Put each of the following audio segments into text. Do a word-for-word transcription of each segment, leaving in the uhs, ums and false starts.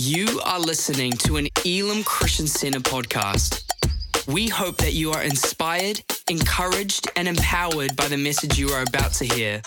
You are listening to an Elam Christian Center podcast. We hope that you are inspired, encouraged, and empowered by the message you are about to hear.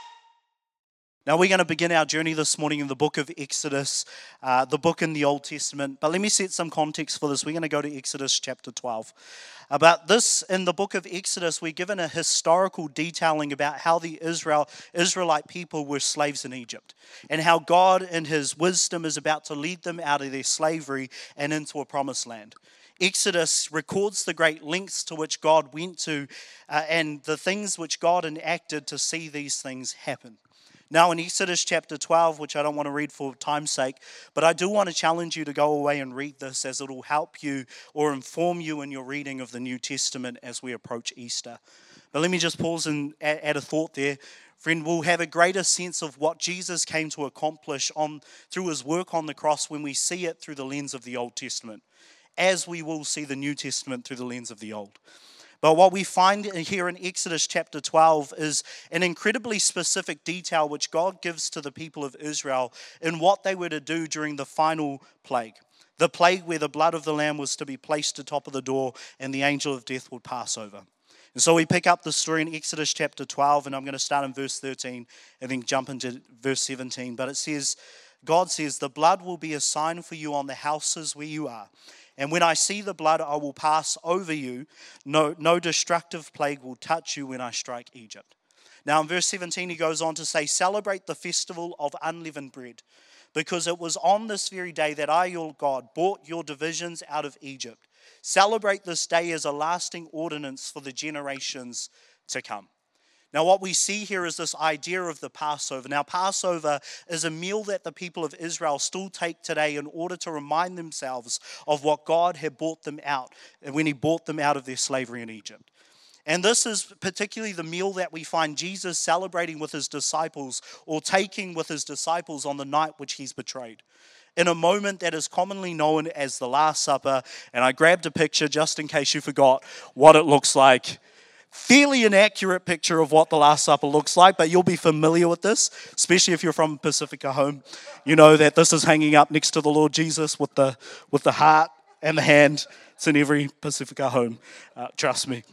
Now we're going to begin our journey this morning in the book of Exodus, uh, the book in the Old Testament. But let me set some context for this. We're going to go to Exodus chapter twelve. About this, in the book of Exodus, we're given a historical detailing about how the Israel Israelite people were slaves in Egypt, and how God in his wisdom is about to lead them out of their slavery and into a promised land. Exodus records the great lengths to which God went to uh, and the things which God enacted to see these things happen. Now in Exodus chapter twelve, which I don't want to read for time's sake, but I do want to challenge you to go away and read this, as it will help you or inform you in your reading of the New Testament as we approach Easter. But let me just pause and add a thought there. Friend, we'll have a greater sense of what Jesus came to accomplish on through his work on the cross when we see it through the lens of the Old Testament, as we will see the New Testament through the lens of the Old. But what we find here in Exodus chapter twelve is an incredibly specific detail which God gives to the people of Israel in what they were to do during the final plague. The plague where the blood of the lamb was to be placed atop of the door and the angel of death would pass over. And so we pick up the story in Exodus chapter twelve, and I'm going to start in verse thirteen and then jump into verse seventeen. But it says, God says, "The blood will be a sign for you on the houses where you are. And when I see the blood, I will pass over you. No, no destructive plague will touch you when I strike Egypt." Now in verse seventeen, he goes on to say, "Celebrate the festival of unleavened bread, because it was on this very day that I, your God, brought your divisions out of Egypt. Celebrate this day as a lasting ordinance for the generations to come." Now what we see here is this idea of the Passover. Now Passover is a meal that the people of Israel still take today in order to remind themselves of what God had brought them out when he brought them out of their slavery in Egypt. And this is particularly the meal that we find Jesus celebrating with his disciples, or taking with his disciples on the night which he's betrayed, in a moment that is commonly known as the Last Supper. And I grabbed a picture just in case you forgot what it looks like. Fairly inaccurate picture of what the Last Supper looks like, but you'll be familiar with this, especially if you're from Pacifica Home. You know that this is hanging up next to the Lord Jesus with the with the heart and the hand. It's in every Pacifica Home, uh, trust me.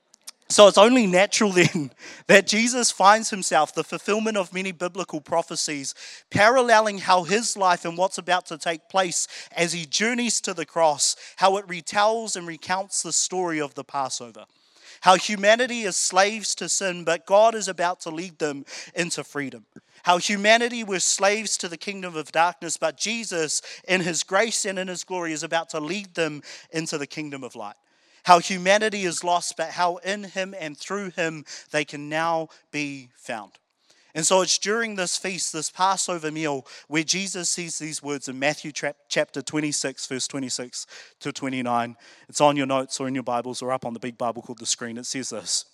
So it's only natural then that Jesus finds himself the fulfillment of many biblical prophecies, paralleling how his life and what's about to take place as he journeys to the cross, how it retells and recounts the story of the Passover. How humanity is slaves to sin, but God is about to lead them into freedom. How humanity were slaves to the kingdom of darkness, but Jesus, in his grace and in his glory, is about to lead them into the kingdom of light. How humanity is lost, but how in him and through him they can now be found. And so it's during this feast, this Passover meal, where Jesus says these words in Matthew chapter twenty-six, verse twenty-six to twenty-nine. It's on your notes or in your Bibles or up on the big Bible called the screen. It says this: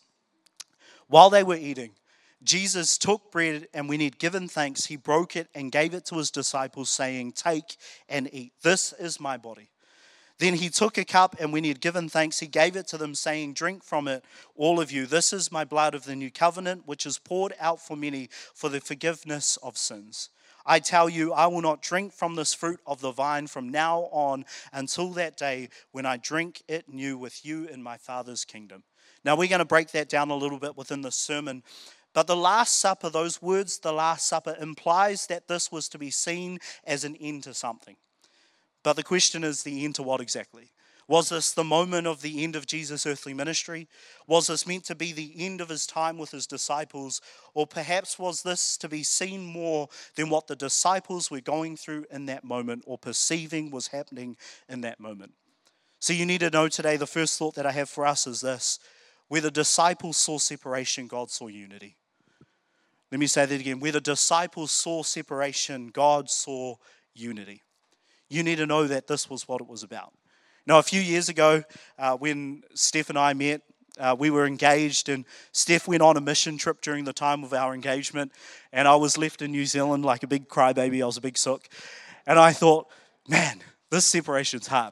"While they were eating, Jesus took bread, and when he'd given thanks, he broke it and gave it to his disciples, saying, 'Take and eat. This is my body.' Then he took a cup, and when he had given thanks, he gave it to them, saying, 'Drink from it, all of you. This is my blood of the new covenant, which is poured out for many for the forgiveness of sins. I tell you, I will not drink from this fruit of the vine from now on until that day when I drink it new with you in my Father's kingdom.'" Now we're going to break that down a little bit within the sermon. But the Last Supper, those words, the Last Supper, implies that this was to be seen as an end to something. But the question is, the end to what exactly? Was this the moment of the end of Jesus' earthly ministry? Was this meant to be the end of his time with his disciples? Or perhaps was this to be seen more than what the disciples were going through in that moment, or perceiving was happening in that moment? So you need to know today, the first thought that I have for us is this: where the disciples saw separation, God saw unity. Let me say that again. Where the disciples saw separation, God saw unity. You need to know that this was what it was about. Now, a few years ago, uh, when Steph and I met, uh, we were engaged, and Steph went on a mission trip during the time of our engagement, and I was left in New Zealand like a big crybaby. I was a big sook, and I thought, man, this separation's hard.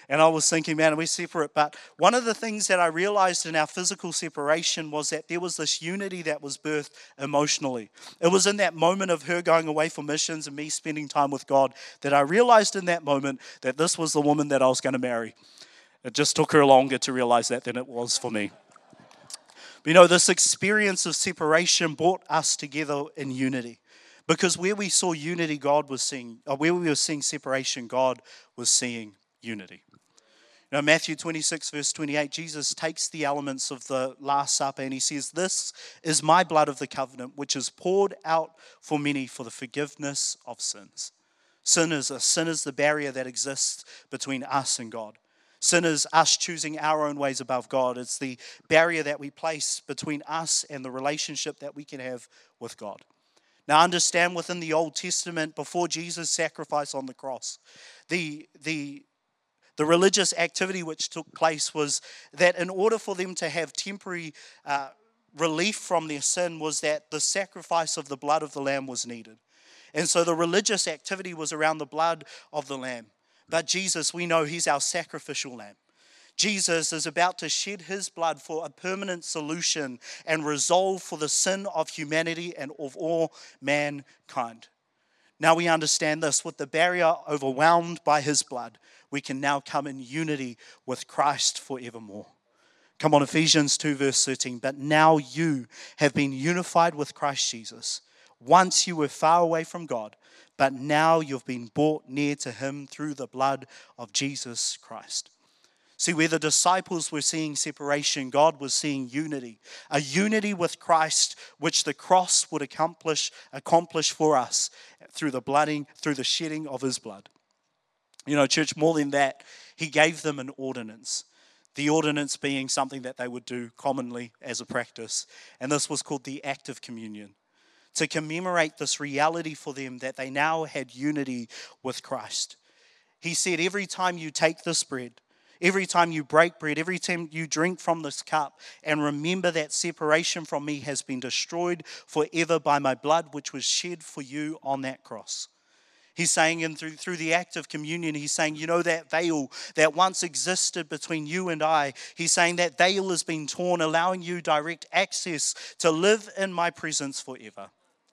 And I was thinking, man, we're separate. But one of the things that I realized in our physical separation was that there was this unity that was birthed emotionally. It was in that moment of her going away for missions and me spending time with God that I realized in that moment that this was the woman that I was going to marry. It just took her longer to realize that than it was for me. But you know, this experience of separation brought us together in unity. Because where we saw unity, God was seeing, or where we were seeing separation, God was seeing unity. You know, Matthew twenty-six, verse twenty-eight, Jesus takes the elements of the Last Supper and he says, "This is my blood of the covenant, which is poured out for many for the forgiveness of sins." Sin is, a, sin is the barrier that exists between us and God. Sin is us choosing our own ways above God. It's the barrier that we place between us and the relationship that we can have with God. Now understand, within the Old Testament, before Jesus' sacrifice on the cross, the, the, the religious activity which took place was that in order for them to have temporary uh, relief from their sin was that the sacrifice of the blood of the lamb was needed. And so the religious activity was around the blood of the lamb. But Jesus, we know he's our sacrificial lamb. Jesus is about to shed his blood for a permanent solution and resolve for the sin of humanity and of all mankind. Now we understand this. With the barrier overwhelmed by his blood, we can now come in unity with Christ forevermore. Come on, Ephesians two, verse thirteen. But now you have been unified with Christ Jesus. Once you were far away from God, but now you've been brought near to him through the blood of Jesus Christ. See, where the disciples were seeing separation, God was seeing unity. A unity with Christ, which the cross would accomplish, accomplish for us through the blooding, through the shedding of his blood. You know, church, more than that, he gave them an ordinance. The ordinance being something that they would do commonly as a practice. And this was called the act of communion. To commemorate this reality for them that they now had unity with Christ. He said, every time you take this bread, every time you break bread, every time you drink from this cup, and remember that separation from me has been destroyed forever by my blood, which was shed for you on that cross. He's saying, and through, through the act of communion, he's saying, you know, that veil that once existed between you and I, he's saying that veil has been torn, allowing you direct access to live in my presence forever.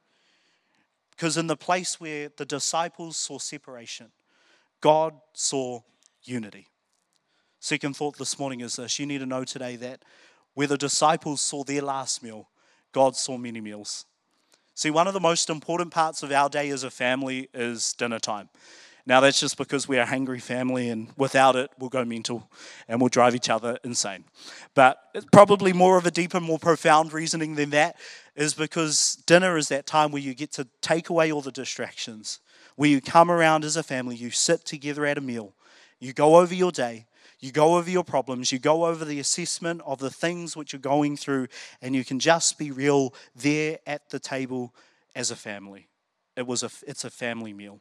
Because in the place where the disciples saw separation, God saw unity. Second thought this morning is this. You need to know today that where the disciples saw their last meal, God saw many meals. See, one of the most important parts of our day as a family is dinner time. Now, that's just because we're a hungry family, and without it, we'll go mental and we'll drive each other insane. But it's probably more of a deeper, more profound reasoning than that is because dinner is that time where you get to take away all the distractions, where you come around as a family, you sit together at a meal, you go over your day, you go over your problems, you go over the assessment of the things which you're going through, and you can just be real there at the table as a family. It was a, it's a family meal.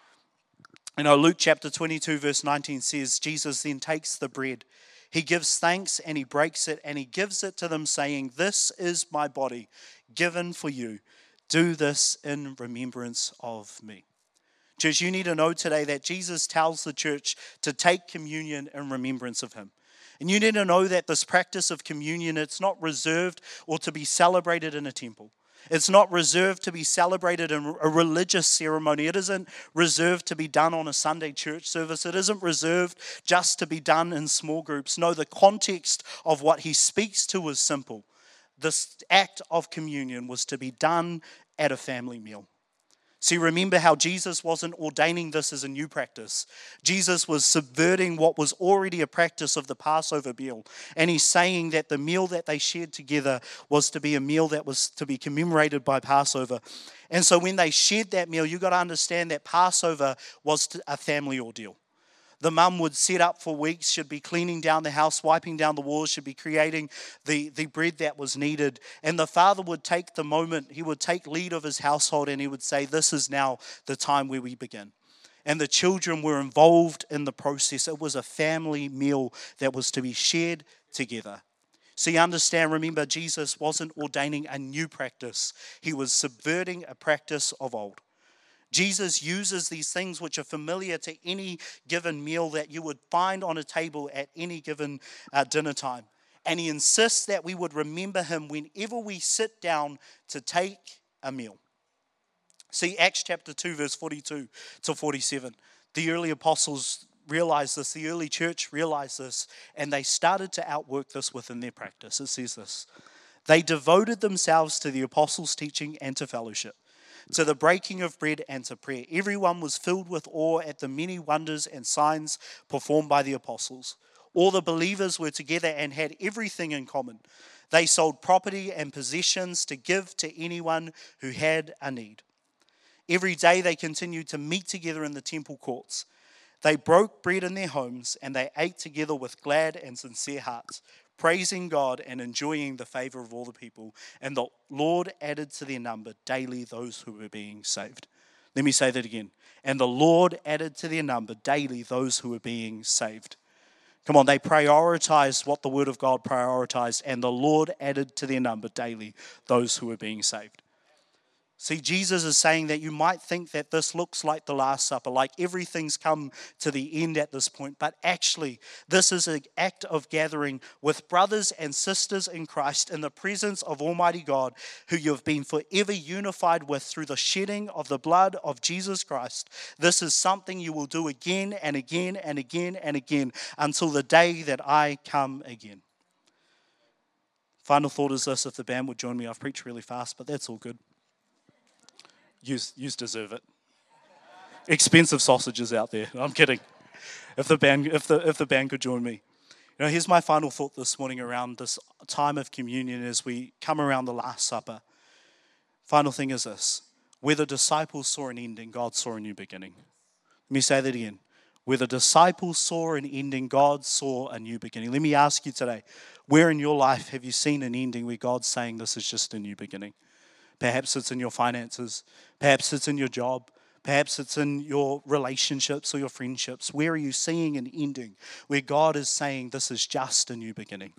You know, Luke chapter twenty-two, verse nineteen says, Jesus then takes the bread. He gives thanks and he breaks it and he gives it to them saying, this is my body given for you. Do this in remembrance of me. Church, you need to know today that Jesus tells the church to take communion in remembrance of him. And you need to know that this practice of communion, it's not reserved or to be celebrated in a temple. It's not reserved to be celebrated in a religious ceremony. It isn't reserved to be done on a Sunday church service. It isn't reserved just to be done in small groups. No, the context of what he speaks to is simple. This act of communion was to be done at a family meal. See, remember how Jesus wasn't ordaining this as a new practice. Jesus was subverting what was already a practice of the Passover meal. And he's saying that the meal that they shared together was to be a meal that was to be commemorated by Passover. And so when they shared that meal, you've got to understand that Passover was a family ordeal. The mum would set up for weeks, should be cleaning down the house, wiping down the walls, should be creating the, the bread that was needed. And the father would take the moment, he would take lead of his household and he would say, this is now the time where we begin. And the children were involved in the process. It was a family meal that was to be shared together. So you understand, remember, Jesus wasn't ordaining a new practice. He was subverting a practice of old. Jesus uses these things which are familiar to any given meal that you would find on a table at any given uh, dinner time. And he insists that we would remember him whenever we sit down to take a meal. See, Acts chapter two, verse forty-two to forty-seven. The early apostles realized this, the early church realized this, and they started to outwork this within their practice. It says this: they devoted themselves to the apostles' teaching and to fellowship, to the breaking of bread and to prayer. Everyone was filled with awe at the many wonders and signs performed by the apostles. All the believers were together and had everything in common. They sold property and possessions to give to anyone who had a need. Every day they continued to meet together in the temple courts. They broke bread in their homes, and they ate together with glad and sincere hearts, praising God and enjoying the favor of all the people. And the Lord added to their number daily those who were being saved. Let me say that again. And the Lord added to their number daily those who were being saved. Come on, they prioritized what the Word of God prioritized, and the Lord added to their number daily those who were being saved. See, Jesus is saying that you might think that this looks like the Last Supper, like everything's come to the end at this point, but actually, this is an act of gathering with brothers and sisters in Christ in the presence of Almighty God, who you have been forever unified with through the shedding of the blood of Jesus Christ. This is something you will do again and again and again and again until the day that I come again. Final thought is this: if the band would join me, I've preached really fast, but that's all good. You deserve it. Expensive sausages out there. I'm kidding. If the band, if the if the band could join me, you know. Here's my final thought this morning around this time of communion as we come around the Last Supper. Final thing is this: where the disciples saw an ending, God saw a new beginning. Let me say that again. Where the disciples saw an ending, God saw a new beginning. Let me ask you today: where in your life have you seen an ending where God's saying this is just a new beginning? Perhaps it's in your finances. Perhaps it's in your job. Perhaps it's in your relationships or your friendships. Where are you seeing an ending where God is saying this is just a new beginning?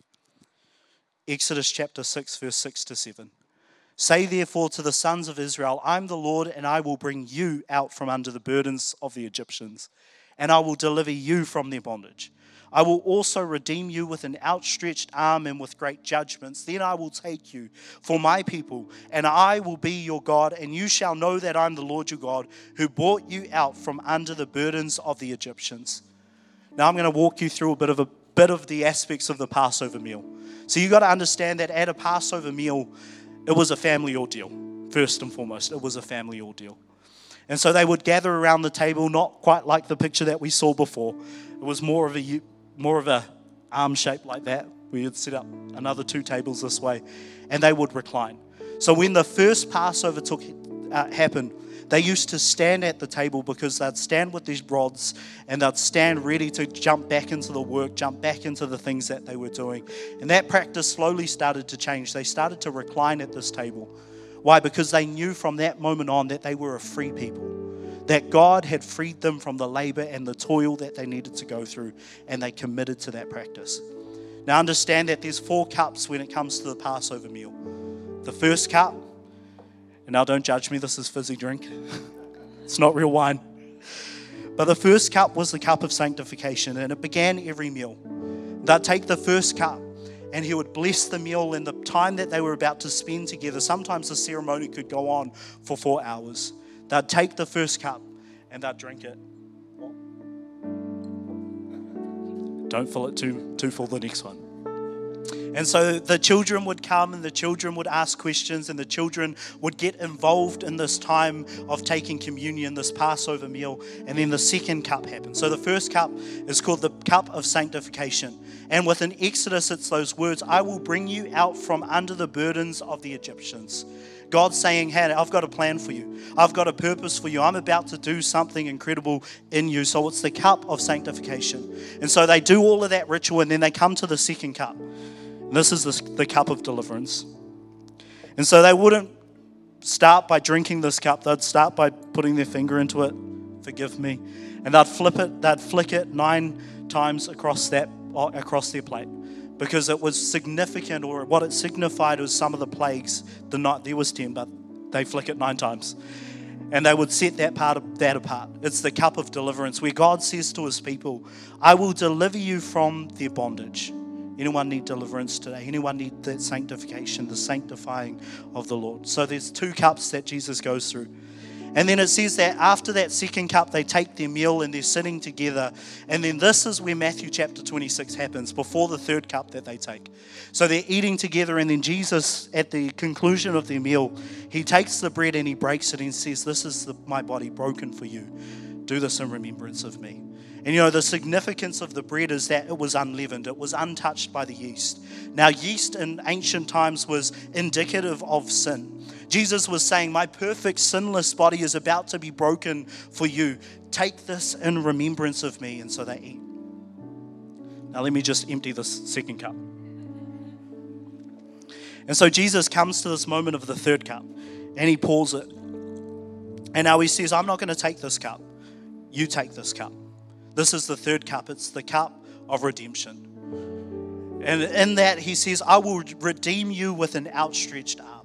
Exodus chapter six, verse six to seven. Say therefore to the sons of Israel, I am the Lord, and I will bring you out from under the burdens of the Egyptians, and I will deliver you from their bondage. I will also redeem you with an outstretched arm and with great judgments. Then I will take you for my people, and I will be your God, and you shall know that I am the Lord your God, who brought you out from under the burdens of the Egyptians. Now I'm going to walk you through a bit of a bit of the aspects of the Passover meal. So you got to understand that at a Passover meal, it was a family ordeal. First and foremost, it was a family ordeal. And so they would gather around the table, not quite like the picture that we saw before. It was more of a more of a arm shape like that. We would set up another two tables this way, and they would recline. So when the first Passover took uh, happened, they used to stand at the table because they'd stand with these rods and they'd stand ready to jump back into the work, jump back into the things that they were doing. And that practice slowly started to change. They started to recline at this table. Why? Because they knew from that moment on that they were a free people, that God had freed them from the labor and the toil that they needed to go through, and they committed to that practice. Now understand that there's four cups when it comes to the Passover meal. The first cup, and now don't judge me, this is fizzy drink. It's not real wine. But the first cup was the cup of sanctification, and it began every meal. They'd take the first cup, and he would bless the meal and the time that they were about to spend together. Sometimes the ceremony could go on for four hours. They'd take the first cup and they'd drink it. Don't fill it too, too full the next one. And so the children would come and the children would ask questions and the children would get involved in this time of taking communion, this Passover meal, and then the second cup happened. So the first cup is called the cup of sanctification. And within Exodus, it's those words, I will bring you out from under the burdens of the Egyptians. God's saying, hey, I've got a plan for you. I've got a purpose for you. I'm about to do something incredible in you. So it's the cup of sanctification. And so they do all of that ritual and then they come to the second cup. And this is the, the cup of deliverance. And so they wouldn't start by drinking this cup. They'd start by putting their finger into it. Forgive me. And they'd flip it, they'd flick it nine times across that across their plate. Because it was significant, or what it signified was some of the plagues. The night there was ten, but they flick it nine times. And they would set that part of that apart. It's the cup of deliverance where God says to his people, I will deliver you from their bondage. Anyone need deliverance today? Anyone need that sanctification, the sanctifying of the Lord? So there's two cups that Jesus goes through. And then it says that after that second cup, they take their meal and they're sitting together. And then this is where Matthew chapter twenty-six happens, before the third cup that they take. So they're eating together, and then Jesus, at the conclusion of their meal, he takes the bread and he breaks it and says, this is the, my body broken for you. Do this in remembrance of me. And you know, the significance of the bread is that it was unleavened. It was untouched by the yeast. Now, yeast in ancient times was indicative of sin. Jesus was saying, my perfect sinless body is about to be broken for you. Take this in remembrance of me. And so they eat. Now let me just empty this second cup. And so Jesus comes to this moment of the third cup and he pours it. And now he says, I'm not going to take this cup. You take this cup. This is the third cup. It's the cup of redemption. And in that he says, I will redeem you with an outstretched arm.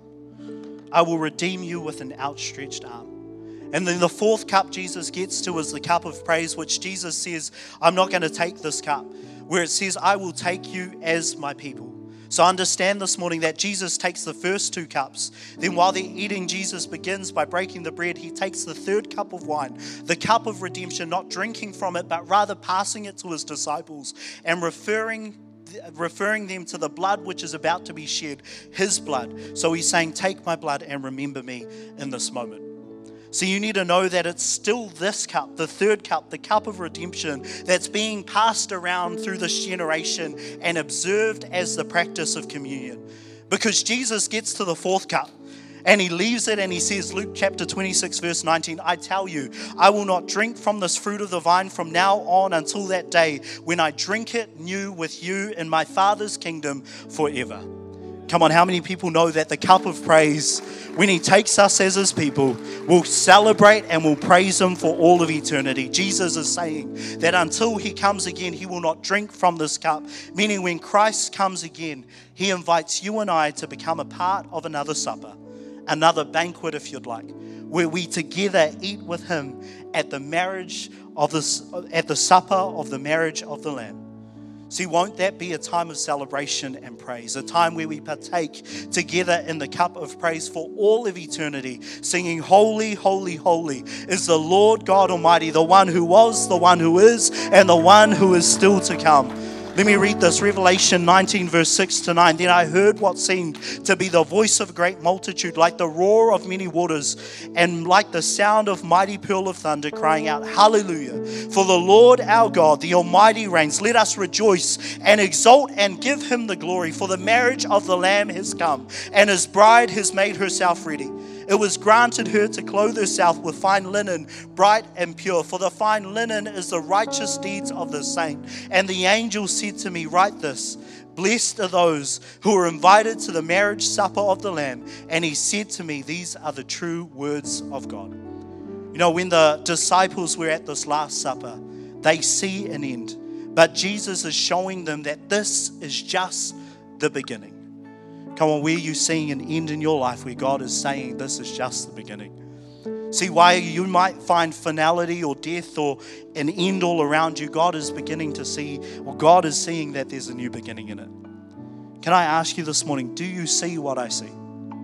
I will redeem you with an outstretched arm. And then the fourth cup Jesus gets to is the cup of praise, which Jesus says, I'm not going to take this cup, where it says, I will take you as my people. So understand this morning that Jesus takes the first two cups. Then while they're eating, Jesus begins by breaking the bread. He takes the third cup of wine, the cup of redemption, not drinking from it, but rather passing it to his disciples and referring referring them to the blood which is about to be shed, his blood. So he's saying, take my blood and remember me in this moment. So you need to know that it's still this cup, the third cup, the cup of redemption, that's being passed around through this generation and observed as the practice of communion. Because Jesus gets to the fourth cup and he leaves it and he says, Luke chapter twenty-six verse nineteen, I tell you, I will not drink from this fruit of the vine from now on until that day when I drink it new with you in my Father's kingdom forever. Come on, how many people know that the cup of praise, when he takes us as his people, we'll celebrate and we'll praise him for all of eternity? Jesus is saying that until he comes again, he will not drink from this cup. Meaning when Christ comes again, he invites you and I to become a part of another supper, another banquet if you'd like, where we together eat with him at the marriage of this, at the supper of the marriage of the Lamb. See, won't that be a time of celebration and praise, a time where we partake together in the cup of praise for all of eternity, singing, holy, holy, holy is the Lord God Almighty, the one who was, the one who is, and the one who is still to come. Let me read this, Revelation nineteen, verse six to nine. Then I heard what seemed to be the voice of a great multitude, like the roar of many waters, and like the sound of mighty peal of thunder, crying out, Hallelujah! For the Lord our God, the Almighty reigns. Let us rejoice and exult and give him the glory. For the marriage of the Lamb has come, and his bride has made herself ready. It was granted her to clothe herself with fine linen, bright and pure. For the fine linen is the righteous deeds of the saint. And the angel said to me, write this, blessed are those who are invited to the marriage supper of the Lamb. And he said to me, these are the true words of God. You know, when the disciples were at this Last Supper, they see an end. But Jesus is showing them that this is just the beginning. Come on, where are you seeing an end in your life where God is saying this is just the beginning? See, why you might find finality or death or an end all around you, God is beginning to see, or God is seeing that there's a new beginning in it. Can I ask you this morning, do you see what I see?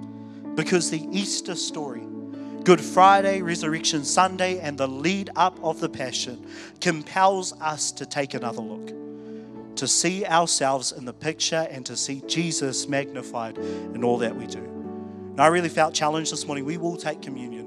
Because the Easter story, Good Friday, Resurrection Sunday, and the lead up of the Passion compels us to take another look, to see ourselves in the picture and to see Jesus magnified in all that we do. And I really felt challenged this morning. We will take communion.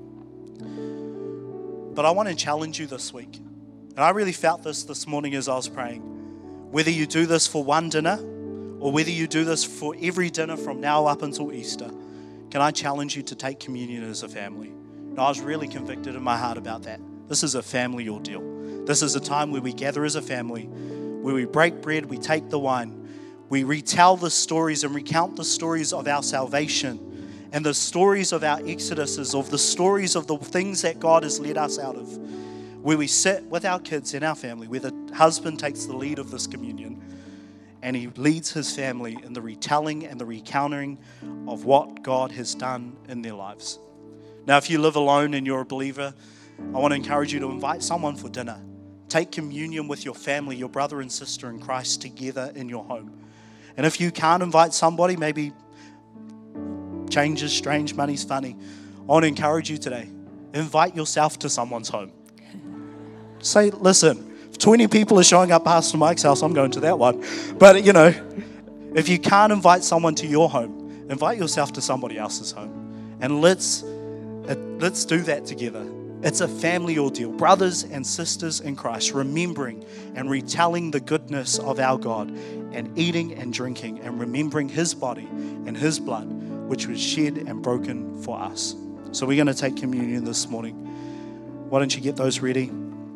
But I want to challenge you this week. And I really felt this this morning as I was praying. Whether you do this for one dinner or whether you do this for every dinner from now up until Easter, can I challenge you to take communion as a family? And I was really convicted in my heart about that. This is a family ordeal. This is a time where we gather as a family, where we break bread, we take the wine, we retell the stories and recount the stories of our salvation and the stories of our exoduses, of the stories of the things that God has led us out of, where we sit with our kids and our family, where the husband takes the lead of this communion and he leads his family in the retelling and the recounting of what God has done in their lives. Now, if you live alone and you're a believer, I want to encourage you to invite someone for dinner. Take communion with your family, your brother and sister in Christ together in your home. And if you can't invite somebody, maybe change is strange, money's funny. I want to encourage you today. Invite yourself to someone's home. Say, listen, if twenty people are showing up Pastor Mike's house, I'm going to that one. But, you know, if you can't invite someone to your home, invite yourself to somebody else's home. And let's let's do that together. It's a family ordeal. Brothers and sisters in Christ, remembering and retelling the goodness of our God and eating and drinking and remembering his body and his blood, which was shed and broken for us. So we're going to take communion this morning. Why don't you get those ready?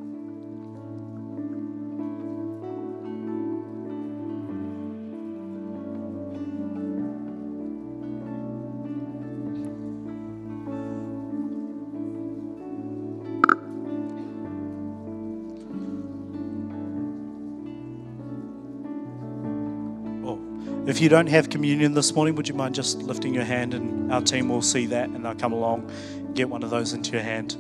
If you don't have communion this morning, would you mind just lifting your hand, and our team will see that and they'll come along, get one of those into your hand.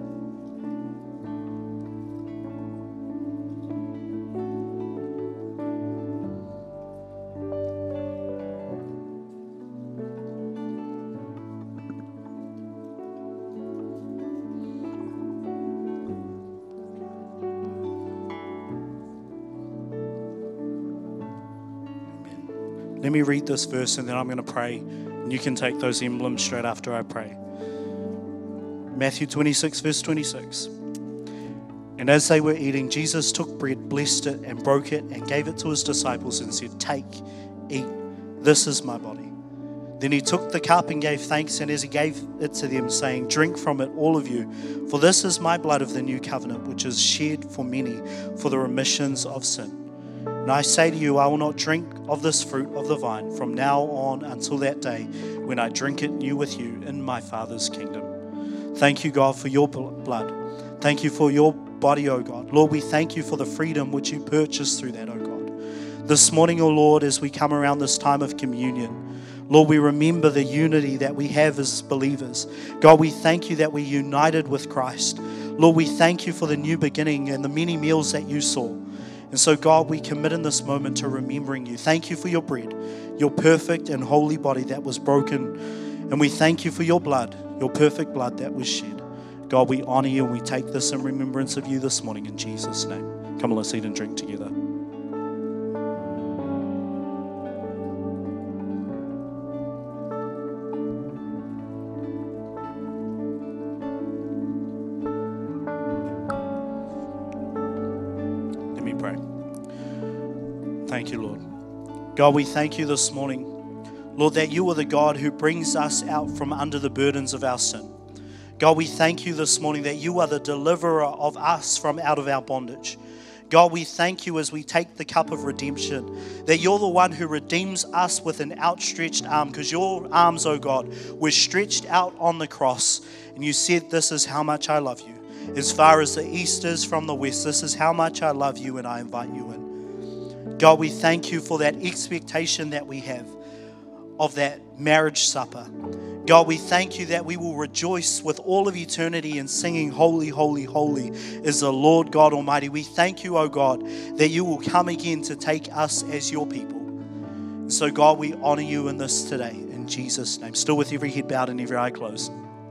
Let me read this verse and then I'm going to pray. And you can take those emblems straight after I pray. Matthew twenty-six, verse twenty-six. And as they were eating, Jesus took bread, blessed it, and broke it, and gave it to his disciples and said, "Take, eat, this is my body." Then he took the cup and gave thanks, and as he gave it to them, saying, "Drink from it, all of you, for this is my blood of the new covenant, which is shed for many for the remissions of sin. And I say to you, I will not drink of this fruit of the vine from now on until that day when I drink it new with you in my Father's kingdom." Thank you, God, for your blood. Thank you for your body, O God. Lord, we thank you for the freedom which you purchased through that, O God. This morning, O Lord, as we come around this time of communion, Lord, we remember the unity that we have as believers. God, we thank you that we're united with Christ. Lord, we thank you for the new beginning and the many meals that you saw. And so, God, we commit in this moment to remembering you. Thank you for your bread, your perfect and holy body that was broken. And we thank you for your blood, your perfect blood that was shed. God, we honor you and we take this in remembrance of you this morning in Jesus' name. Come on, let's eat and drink together. Thank you, Lord. God, we thank you this morning, Lord, that you are the God who brings us out from under the burdens of our sin. God, we thank you this morning that you are the deliverer of us from out of our bondage. God, we thank you as we take the cup of redemption, that you're the one who redeems us with an outstretched arm, because your arms, oh God, were stretched out on the cross, and you said, "This is how much I love you. As far as the east is from the west, this is how much I love you, and I invite you in." God, we thank you for that expectation that we have of that marriage supper. God, we thank you that we will rejoice with all of eternity in singing, "Holy, holy, holy is the Lord God Almighty." We thank you, oh God, that you will come again to take us as your people. And so, God, we honor you in this today, in Jesus' name. Still with every head bowed and every eye closed.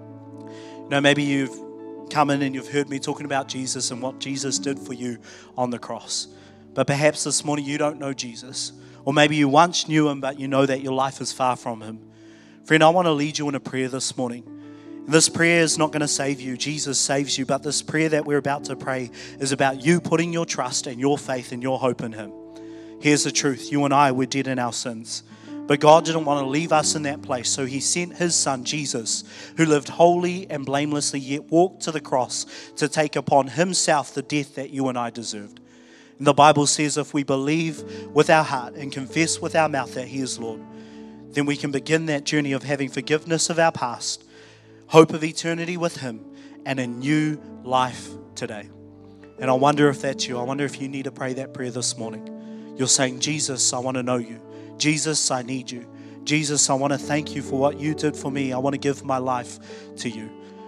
You know, maybe you've come in and you've heard me talking about Jesus and what Jesus did for you on the cross. But perhaps this morning you don't know Jesus. Or maybe you once knew him, but you know that your life is far from him. Friend, I want to lead you in a prayer this morning. This prayer is not going to save you. Jesus saves you. But this prayer that we're about to pray is about you putting your trust and your faith and your hope in him. Here's the truth. You and I, we're dead in our sins. But God didn't want to leave us in that place. So he sent his son, Jesus, who lived holy and blamelessly, yet walked to the cross to take upon himself the death that you and I deserved. And the Bible says if we believe with our heart and confess with our mouth that he is Lord, then we can begin that journey of having forgiveness of our past, hope of eternity with him, and a new life today. And I wonder if that's you. I wonder if you need to pray that prayer this morning. You're saying, "Jesus, I want to know you. Jesus, I need you. Jesus, I want to thank you for what you did for me. I want to give my life to you."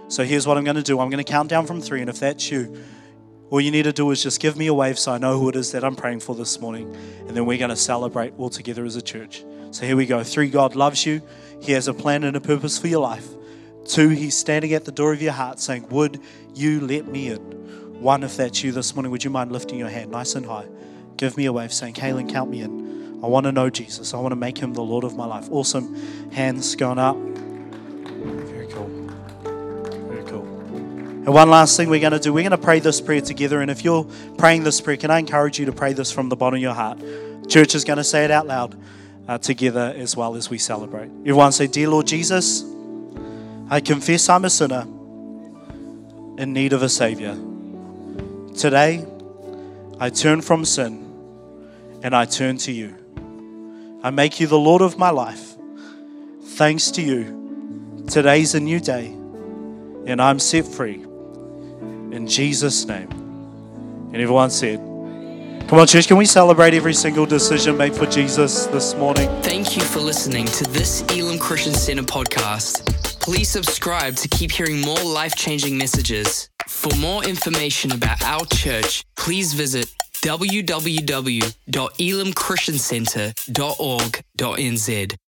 So here's what I'm going to do. I'm going to count down from three, and if that's you, all you need to do is just give me a wave so I know who it is that I'm praying for this morning, and then we're going to celebrate all together as a church. So here we go. Three, God loves you. He has a plan and a purpose for your life. Two, He's standing at the door of your heart saying, would you let me in? One, if that's you this morning, would you mind lifting your hand nice and high? Give me a wave saying, Kaylin, count me in. I want to know Jesus. I want to make Him the Lord of my life. Awesome. Hands going up. Very cool. Very cool. And one last thing we're going to do, we're going to pray this prayer together. And if you're praying this prayer, can I encourage you to pray this from the bottom of your heart? Church is going to say it out loud uh, together as well as we celebrate. Everyone say, Dear Lord Jesus, I confess I'm a sinner in need of a Savior. Today, I turn from sin and I turn to you. I make you the Lord of my life. Thanks to you, today's a new day and I'm set free. In Jesus' name. And everyone said, come on, church, can we celebrate every single decision made for Jesus this morning? Thank you for listening to this Elam Christian Center podcast. Please subscribe to keep hearing more life-changing messages. For more information about our church, please visit w w w dot elam christian center dot org dot n z.